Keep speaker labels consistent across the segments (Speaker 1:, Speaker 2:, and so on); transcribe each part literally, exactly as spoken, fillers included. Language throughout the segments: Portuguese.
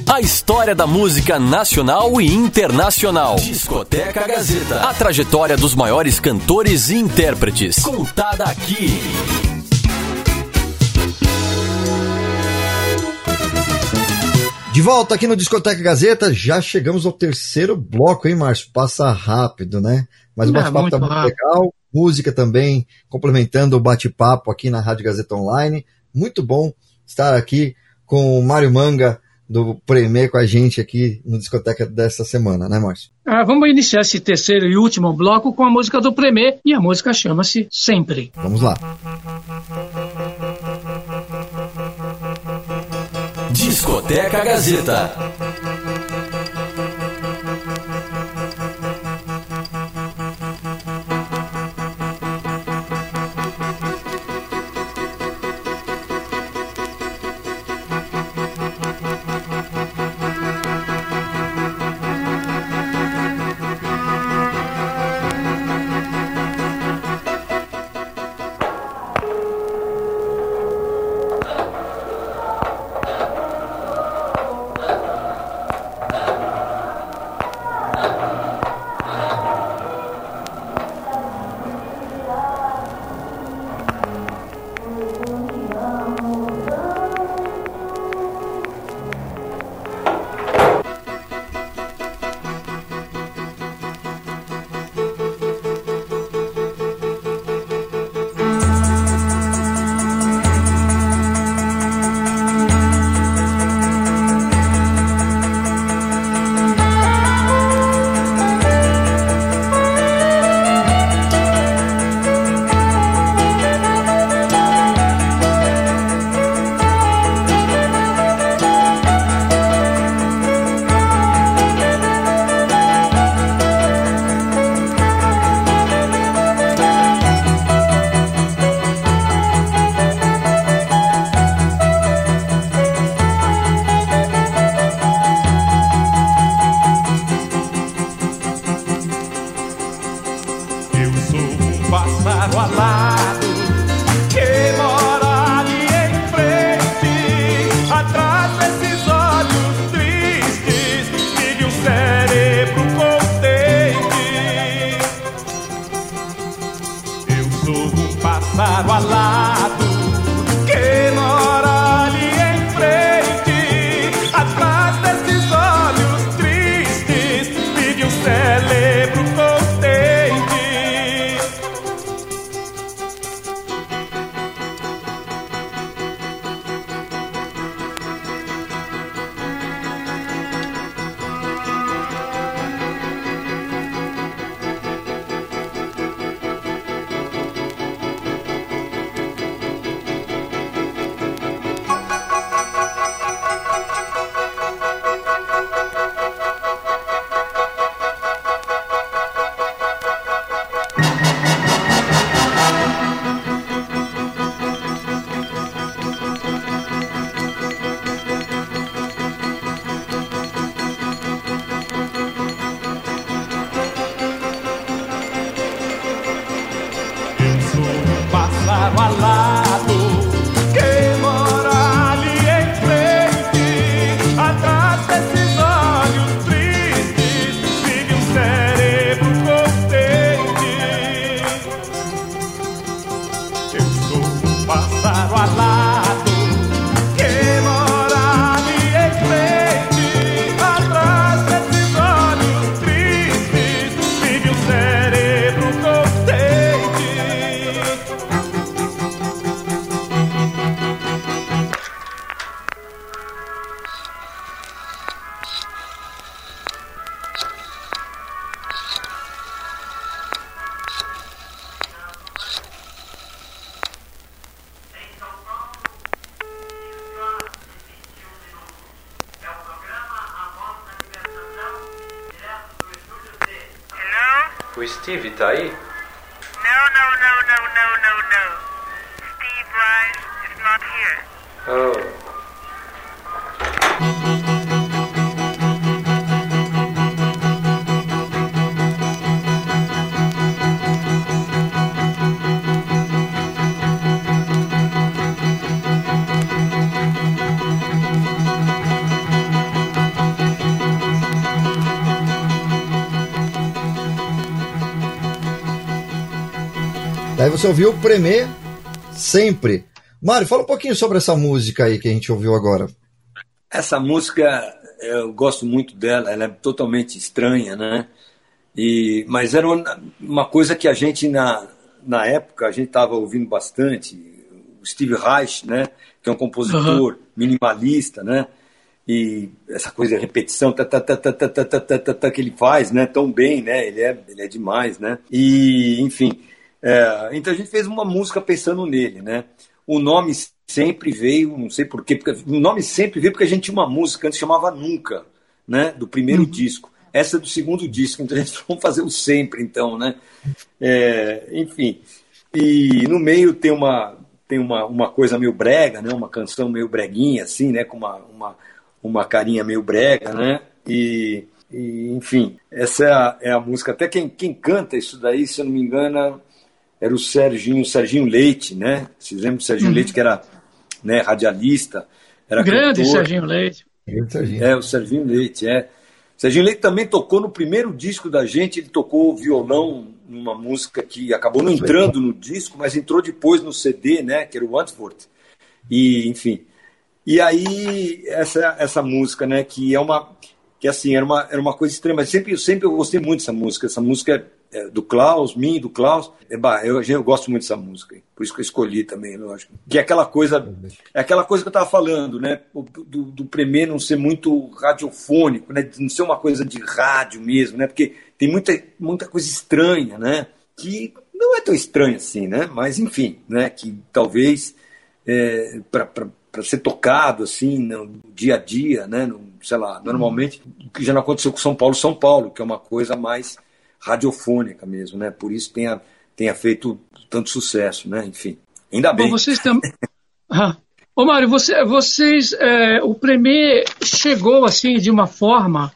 Speaker 1: A história da música nacional e internacional. Discoteca Gazeta. A trajetória dos maiores cantores e intérpretes. Contada aqui.
Speaker 2: De volta aqui no Discoteca Gazeta, já chegamos ao terceiro bloco, hein, Márcio? Passa rápido, né? Mas o bate-papo tá muito legal, música também, complementando o bate-papo aqui na Rádio Gazeta Online. Muito bom estar aqui com o Mário Manga, do Premê, com a gente aqui no Discoteca dessa semana, né, Márcio?
Speaker 3: Ah, vamos iniciar esse terceiro e último bloco com a música do Premê, e a música chama-se Sempre.
Speaker 2: Vamos lá.
Speaker 1: Discoteca Gazeta.
Speaker 4: O Steve tá aí?
Speaker 5: No, no, no, no, no, no, no. Steve Rice is not here.
Speaker 4: Oh.
Speaker 2: Daí você ouviu o Premier Sempre. Mário, fala um pouquinho sobre essa música aí que a gente ouviu agora.
Speaker 6: Essa música, eu gosto muito dela, ela é totalmente estranha, né? E, mas era uma, uma coisa que a gente, na, na época, a gente estava ouvindo bastante. O Steve Reich, né? Que é um compositor uhum. minimalista, né? E essa coisa de repetição tá, tá, tá, tá, tá, tá, tá, tá, tá, que ele faz, né? Tão bem, né? Ele é, ele é demais, né? E, enfim, é, então a gente fez uma música pensando nele, né? O nome sempre veio, não sei porquê, porque o nome sempre veio porque a gente tinha uma música antes que chamava Nunca, né? Do primeiro uhum. disco. Essa é do segundo disco, então a gente vamos fazer o Sempre, então, né? É, enfim, e no meio tem uma tem uma, uma coisa meio brega, né? Uma canção meio breguinha, assim, né? Com uma, uma, uma carinha meio brega, né? E, e enfim, essa é a, é a música. Até quem, quem canta isso daí, se eu não me engano, era o Serginho, Serginho Leite, né? Vocês lembram do Serginho uhum. Leite, que era, né, radialista, era
Speaker 3: grande
Speaker 6: cantor.
Speaker 3: Serginho Leite.
Speaker 6: É, o Serginho Leite, é. O Serginho Leite também tocou no primeiro disco da gente, ele tocou violão numa música que acabou não entrando no disco, mas entrou depois no C D, né, que era o Wentworth. E, enfim. E aí, essa, essa música, né, que é uma, que assim, era uma, era uma coisa extrema. Sempre, sempre eu gostei muito dessa música. Essa música é do Klaus, minha, do Klaus. É, bah, eu, eu gosto muito dessa música, por isso que eu escolhi também, lógico. Que é aquela coisa, é aquela coisa que eu estava falando, né, do, do Premier não ser muito radiofônico, né, de não ser uma coisa de rádio mesmo, né, porque tem muita, muita coisa estranha, né, que não é tão estranha assim, né, mas enfim, né, que talvez é, para ser tocado assim no dia a dia, né, no, sei lá, normalmente, que já não aconteceu com São Paulo, São Paulo, que é uma coisa mais radiofônica mesmo, né, por isso tenha, tenha feito tanto sucesso, né, enfim, ainda bem.
Speaker 3: Bom, vocês também... ah. Ô Mário, você, vocês, é, o Premier chegou assim de uma forma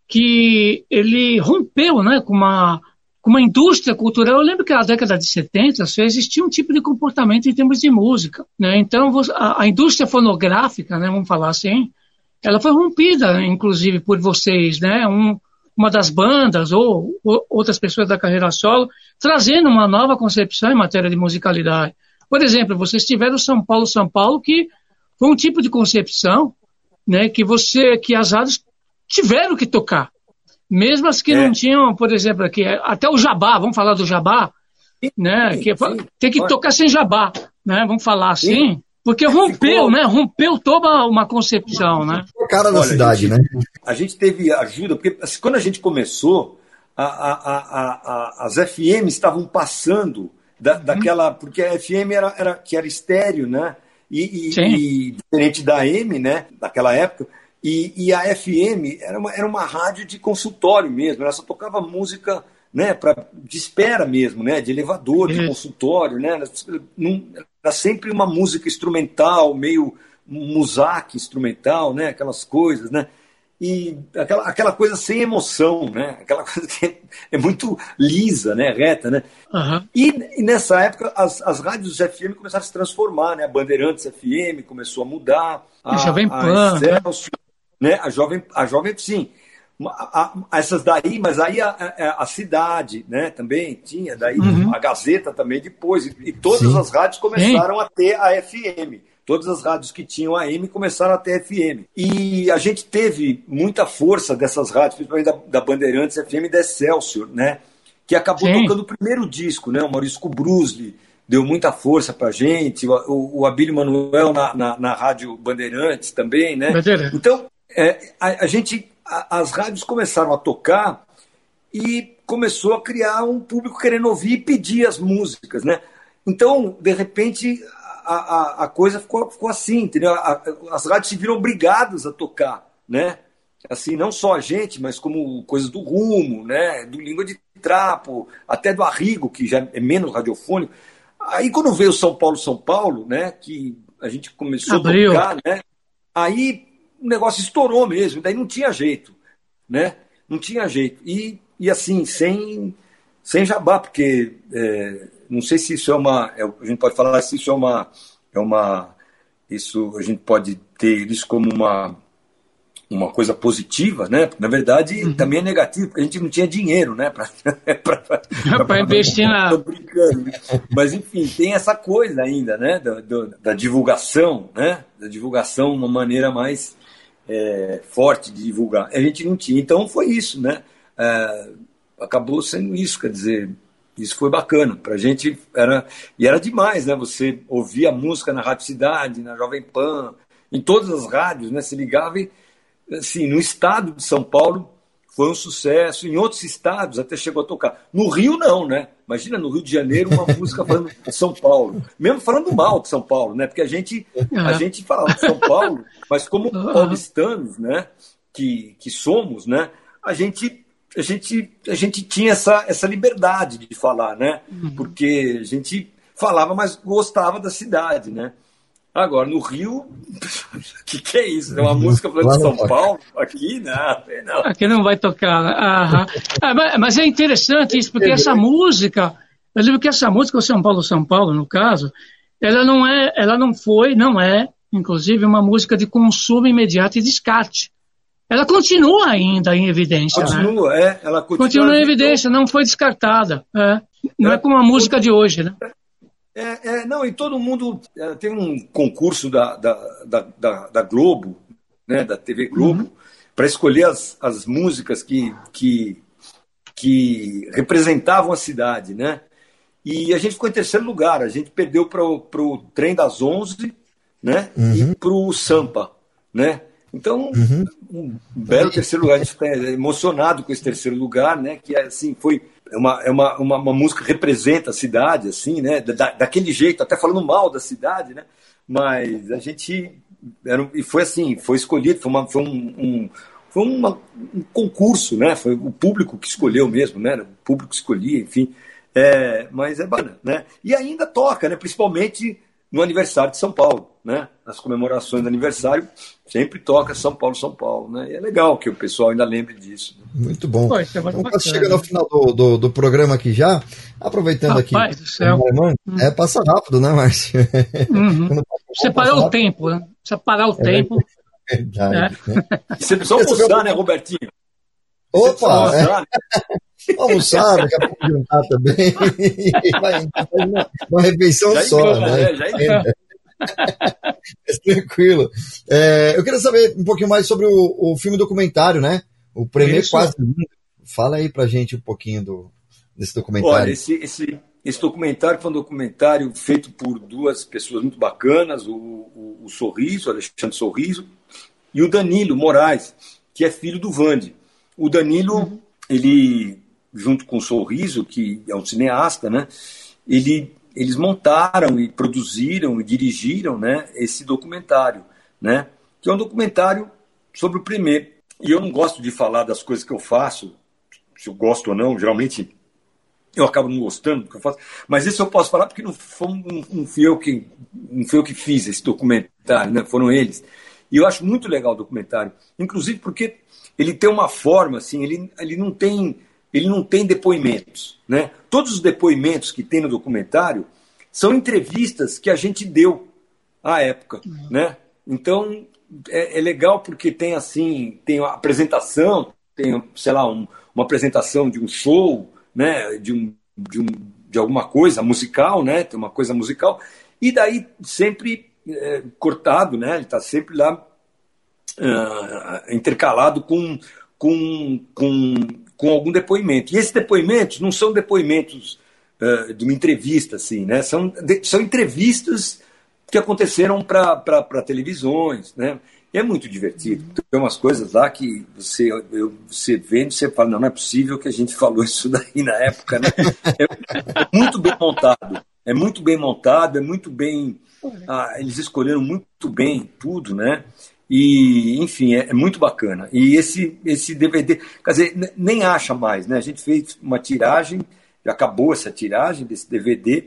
Speaker 3: que ele rompeu, né, com uma, com uma indústria cultural. Eu lembro que na década de setenta só existia um tipo de comportamento em termos de música, né? Então a, a indústria fonográfica, né, vamos falar assim, ela foi rompida, inclusive, por vocês, né? Um, uma das bandas ou, ou outras pessoas da carreira solo, trazendo uma nova concepção em matéria de musicalidade. Por exemplo, vocês tiveram São Paulo, São Paulo, que foi um tipo de concepção, né, que, você, que as rádios tiveram que tocar. Mesmo as que é. não tinham, por exemplo, aqui, até o jabá, vamos falar do jabá, né,
Speaker 6: sim,
Speaker 3: que
Speaker 6: sim.
Speaker 3: tem que tocar sem jabá, né, vamos falar assim, sim. porque rompeu, Ficou... né, rompeu toda uma concepção, né.
Speaker 2: O cara da Olha, cidade,
Speaker 6: a gente,
Speaker 2: né.
Speaker 6: A gente teve ajuda, porque assim, quando a gente começou, a, a, a, a, as F Ms estavam passando da, uhum. daquela, porque a F M era, era, que era estéreo, né, e, e, e diferente da A M, né, daquela época. E, e a F M era uma, era uma rádio de consultório mesmo, ela só tocava música, né, pra, de espera mesmo, né, de elevador, de consultório, né, era sempre uma música instrumental, meio musaque instrumental, né, aquelas coisas, né, e aquela, aquela coisa sem emoção, né, aquela coisa que é, é muito lisa, né, reta, né. Uhum. E, e nessa época as, as rádios F M começaram a se transformar, né, a Bandeirantes F M começou a mudar, a,
Speaker 3: Jovem Pan,
Speaker 6: a Excelsior, né? A jovem, a jovem, sim, a, a, essas daí, mas aí a, a, a cidade, né? Também tinha, daí uhum. a Gazeta também depois, e, e todas sim. as rádios começaram sim. a ter a F M. Todas as rádios que tinham A M começaram a ter F M. E a gente teve muita força dessas rádios, principalmente da, da Bandeirantes F M e da Excelsior, né? Que acabou sim. tocando o primeiro disco, né? O Maurício Kubrusli deu muita força pra gente, o, o, o Abílio Manuel na, na, na Rádio Bandeirantes também, né? Bandeirantes. Então, É, a, a gente, a, as rádios começaram a tocar e começou a criar um público querendo ouvir e pedir as músicas, né? Então, de repente, a, a, a coisa ficou, ficou assim, entendeu? A, a, as rádios se viram obrigadas a tocar, né? Assim, não só a gente, mas como coisas do Rumo, né? Do Língua de Trapo, até do Arrigo, que já é menos radiofônico. Aí, quando veio São Paulo, São Paulo, né? Que a gente começou Abriu. a tocar, né? Aí o negócio estourou mesmo, daí não tinha jeito, né? Não tinha jeito. E, e assim, sem, sem jabá, porque é, não sei se isso é uma... É, a gente pode falar se isso é uma... É uma isso, a gente pode ter isso como uma... uma coisa positiva, né? Na verdade, uhum. também é negativo, porque a gente não tinha dinheiro, né? Para
Speaker 3: investir na...
Speaker 6: Tô brincando. Mas, enfim, tem essa coisa ainda, né? Da, da, da divulgação, né? Da divulgação, uma maneira mais é, forte de divulgar. A gente não tinha. Então, foi isso, né? É, acabou sendo isso, quer dizer... Isso foi bacana, pra gente era, e era demais, né? Você ouvia a música na Rádio Cidade, na Jovem Pan, em todas as rádios, né? Se ligava e, assim, no estado de São Paulo foi um sucesso, em outros estados até chegou a tocar. No Rio não, né? Imagina no Rio de Janeiro uma música falando de São Paulo, mesmo falando mal de São Paulo, né? Porque a gente, a gente falava de São Paulo, mas como paulistanos, né? Que, que somos, né? A gente... A gente, a gente tinha essa, essa liberdade de falar, né? Porque a gente falava, mas gostava da cidade, né? Agora, no Rio, o que, que é isso? É uma música falando de São Paulo? Aqui, não. não.
Speaker 3: Aqui não vai tocar. Aham. Ah, mas é interessante isso, porque essa música, eu lembro que essa música, o São Paulo, São Paulo, no caso, ela não é, ela não foi, não é, inclusive, uma música de consumo imediato e descarte. Ela continua ainda em evidência.
Speaker 6: Continua,
Speaker 3: né?
Speaker 6: é. Ela continua,
Speaker 3: continua em evidência, não foi descartada. É. Não é, é como a música de hoje, né?
Speaker 6: É, é, não, e todo mundo... É, tem um concurso da, da, da, da, da Globo, né, da T V Globo, uhum. para escolher as, as músicas que, que, que representavam a cidade, né? E a gente ficou em terceiro lugar. A gente perdeu para o Trem das Onze, né? Uhum. E para o Sampa, né? Então, uhum. um belo terceiro lugar. A gente está emocionado com esse terceiro lugar, né? Que assim, foi uma, é uma, uma, uma música que representa a cidade, assim, né? Da, daquele jeito, até falando mal da cidade, né? Mas a gente era, e foi assim, foi escolhido, foi, uma, foi um, um foi uma, um concurso, né? Foi o público que escolheu mesmo, né? O público que escolhia, enfim. É, mas é bacana, né? E ainda toca, né? Principalmente no aniversário de São Paulo, né? Nas comemorações do aniversário, sempre toca São Paulo, São Paulo, né? E é legal que o pessoal ainda lembre disso.
Speaker 2: Muito bom. Pô, é então, quase chegando ao final do, do, do programa aqui já, aproveitando
Speaker 3: Rapaz
Speaker 2: aqui.
Speaker 3: Do céu.
Speaker 2: Irmã, hum. É, passa rápido, né, Márcio?
Speaker 3: Uhum. Você parou o tempo, né? Você parar o é tempo.
Speaker 2: Verdade.
Speaker 3: É.
Speaker 2: Né?
Speaker 6: Você precisa almoçar, né, Robertinho?
Speaker 2: Opa!
Speaker 6: Almoçar,
Speaker 2: é. Almoçar, daqui a pouco jantar também. Vai, uma, uma refeição já só, engana, né? Já engana. Mas tranquilo. É, eu queria saber um pouquinho mais sobre o, o filme documentário, né? O Prêmio Quase Lindo. Fala aí pra gente um pouquinho do, desse documentário.
Speaker 6: Olha, esse, esse, esse documentário foi um documentário feito por duas pessoas muito bacanas, o, o, o Sorriso, o Alexandre Sorriso, e o Danilo Moraes, que é filho do Vande. O Danilo, uhum. ele, junto com o Sorriso, que é um cineasta, né? Ele... Eles montaram e produziram e dirigiram, né, esse documentário, né, que é um documentário sobre o Premier. E eu não gosto de falar das coisas que eu faço, se eu gosto ou não, geralmente eu acabo não gostando do que eu faço, mas isso eu posso falar porque não, foi, não, não, fui, eu que, não fui eu que fiz esse documentário, né, foram eles. E eu acho muito legal o documentário, inclusive porque ele tem uma forma, assim, ele, ele não tem... Ele não tem depoimentos, né? Todos os depoimentos que tem no documentário são entrevistas que a gente deu à época, uhum. né? Então é, é legal porque tem assim, tem a apresentação, tem, sei lá, um, uma apresentação de um show, né? De um, de um, de alguma coisa musical, né? Tem uma coisa musical e daí sempre é, cortado, né? Ele está sempre lá uh, intercalado com com, com com algum depoimento. E esses depoimentos não são depoimentos uh, de uma entrevista, assim, né? São, de, são entrevistas que aconteceram para televisões, né? E é muito divertido. Tem umas coisas lá que você, eu, você vê e você fala, não, não é possível que a gente falou isso daí na época, né? É, é muito bem montado. É muito bem montado, é muito bem... Ah, eles escolheram muito bem tudo, né? E, enfim, é, é muito bacana. E esse, esse D V D, quer dizer, nem acha mais, né? A gente fez uma tiragem, já acabou essa tiragem desse D V D,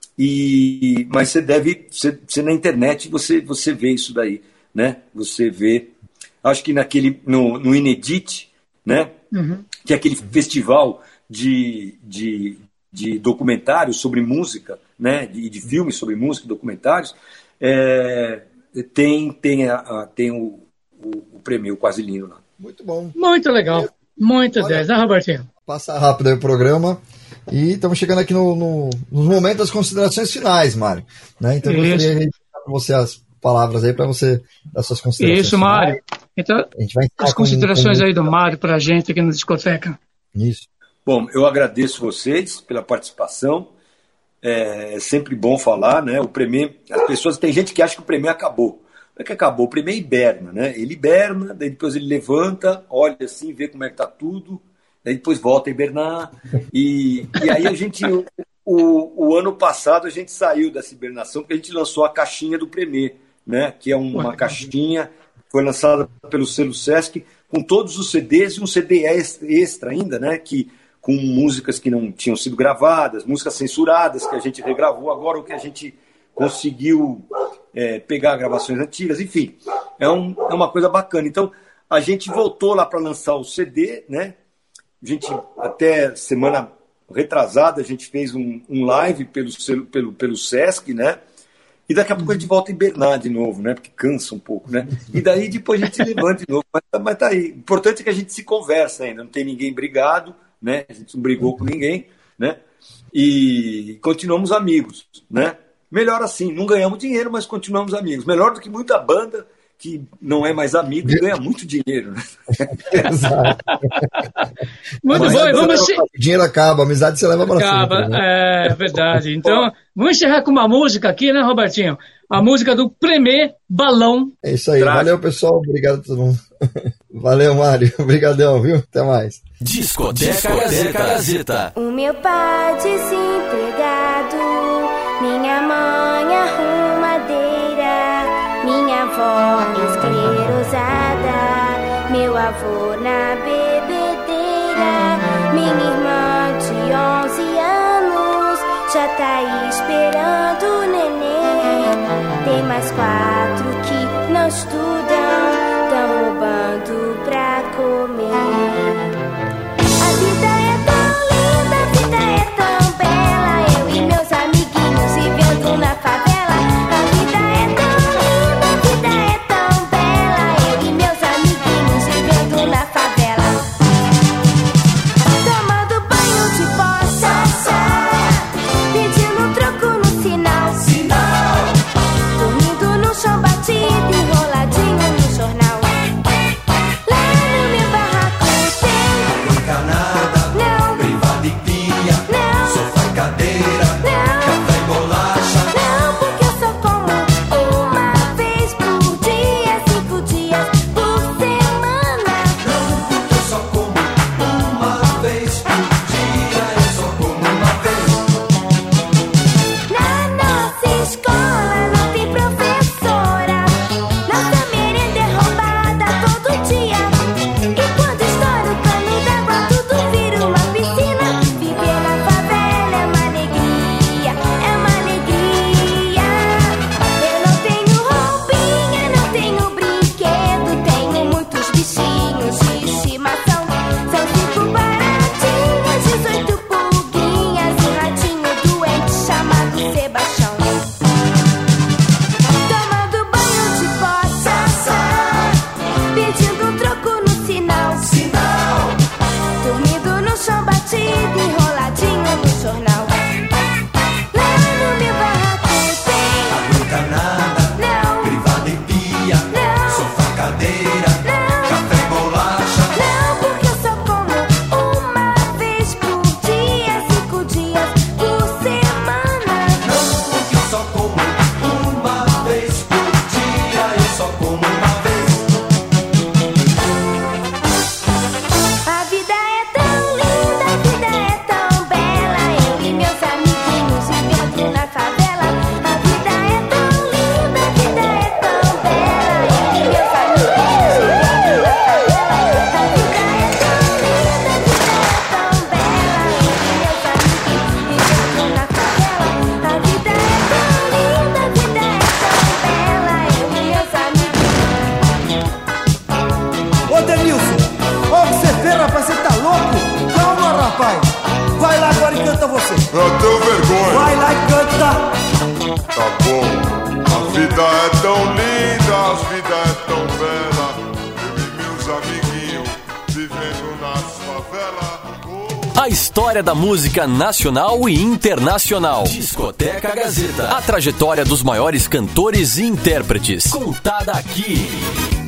Speaker 6: e, mas você deve, você, você na internet você, você vê isso daí, né? Você vê, acho que naquele, no, no Inedit, né? Uhum. Que é aquele festival de, de, de documentários sobre música, né? De, de filmes sobre música e documentários, é... Tem, tem, a, a, tem o, o, o prêmio, o Quase Lindo lá.
Speaker 2: Muito bom.
Speaker 3: Muito legal. Muito dez, né, Robertinho?
Speaker 2: Passa rápido aí o programa. E estamos chegando aqui no, no, nos momentos das considerações finais, Mário. Né? Então, eu gostaria de deixar para você as palavras aí, para você dar suas considerações
Speaker 3: Isso,
Speaker 2: finais.
Speaker 3: Mário. Então,
Speaker 2: a gente vai
Speaker 3: as considerações com, com... aí do Mário para a gente aqui na discoteca.
Speaker 2: Isso.
Speaker 6: Bom, eu agradeço vocês pela participação. É sempre bom falar, né? O Premier, as pessoas, tem gente que acha que o Premier acabou. Não é que acabou, o Premier hiberna, né? Ele hiberna, daí depois ele levanta, olha assim, vê como é que tá tudo, daí depois volta a hibernar. E, e aí a gente, o, o, o ano passado a gente saiu dessa hibernação porque a gente lançou a caixinha do Premier, né? Que é uma Ué. caixinha, foi lançada pelo selo Sesc, com todos os C Ds e um C D extra ainda, né? Que, com músicas que não tinham sido gravadas, músicas censuradas que a gente regravou agora, o que a gente conseguiu é, pegar gravações antigas, enfim, é, um, é uma coisa bacana. Então, a gente voltou lá para lançar o C D, né? A gente, até semana retrasada, a gente fez um, um live pelo, pelo, pelo Sesc, né? E daqui a pouco a gente volta a hibernar de novo, né? Porque cansa um pouco, né? E daí depois a gente se levanta de novo. Mas, mas tá aí. O importante é que a gente se conversa ainda, não tem ninguém brigado, né? A gente não brigou com ninguém, né? E continuamos amigos, né? Melhor assim, não ganhamos dinheiro, mas continuamos amigos. Melhor do que muita banda que não é mais amigo e ganha muito dinheiro, né?
Speaker 2: Exato.
Speaker 3: Muito bom, vamos...
Speaker 2: O dinheiro acaba, a amizade você leva para
Speaker 3: acaba,
Speaker 2: sempre. Né?
Speaker 3: É verdade. Então, vamos encerrar com uma música aqui, né, Robertinho? A música do Premier Balão.
Speaker 2: É isso aí. Trágico. Valeu, pessoal. Obrigado a todo mundo. Valeu, Mário. Obrigadão, viu? Até mais.
Speaker 1: Discoteca Gazeta.
Speaker 7: O meu pai desempregado, minha mãe arrumadeira, minha avó esclerosada, meu avô na bebedeira, minha irmã de onze anos já tá esperando o neném. Tem mais quatro que não estudam, tão roubando pra comer. A vida é tão linda, a vida é tão bela, eu e meus amiguinhos vivendo na favela. A vida é tão linda, a vida é tão bela, eu e meus amiguinhos vivendo na favela. Tomando banho de bossa, pedindo troco no sinal, sinal. Dormindo no chão batido, enroladinho no jornal. Lá no meu barraco tem
Speaker 8: bancanada,
Speaker 7: não,
Speaker 8: privada e pia,
Speaker 7: não,
Speaker 8: sofá e cadeira,
Speaker 7: não,
Speaker 8: café e bolacha.
Speaker 7: não, porque eu só como uma vez por dia, cinco dias por semana.
Speaker 8: Não, porque eu só como uma vez por dia, eu só como uma vez.
Speaker 7: Na nossa escola não tem professora, nossa merenda é roubada todo dia. E quando estoura o cano d'água, tudo vira uma piscina. Viver na favela é uma alegria, é uma alegria. Eu não tenho roupinha, não tenho brinquedo, tenho muitos bichinhos de estimação. São cinco baratinhas, dezoito pulguinhas e um ratinho doente chamado Sebastião. Tomando banho de bossa, pedindo um troco no sinal,
Speaker 8: Sinal,
Speaker 7: dormindo no chão batido, enroladinho no jornal. Lá no meu barraco tem
Speaker 8: bancanada,
Speaker 7: não,
Speaker 8: privada e pia,
Speaker 7: não,
Speaker 8: sofá, cadeira,
Speaker 7: não,
Speaker 8: café e bolacha.
Speaker 7: não, porque eu só como uma vez por dia, cinco dias por semana.
Speaker 8: Não, porque eu só como uma vez por dia, eu só como uma vez.
Speaker 7: A vida é tão linda, a vida é tão bela, eu e meus amiguinhos vivendo na favela. A vida é tão linda, a vida é tão bela, eu e meus amiguinhos vivendo na favela. A vida é tão linda, a vida é tão bela, eu e meus amiguinhos vivendo na favela. A vida é tão linda, a vida é tão bela, eu e meus amiguinhos.
Speaker 9: Ô Denilson, ô você vê, rapaz, você tá louco? Calma, rapaz. Vai lá agora e canta você.
Speaker 10: Eu tenho vergonha.
Speaker 9: Vai lá e canta.
Speaker 10: Tá bom. A vida é tão linda, a vida é tão bela. vivendo nas favelas.
Speaker 1: A história da música nacional e internacional. Discoteca Gazeta. A trajetória dos maiores cantores e intérpretes. Contada aqui.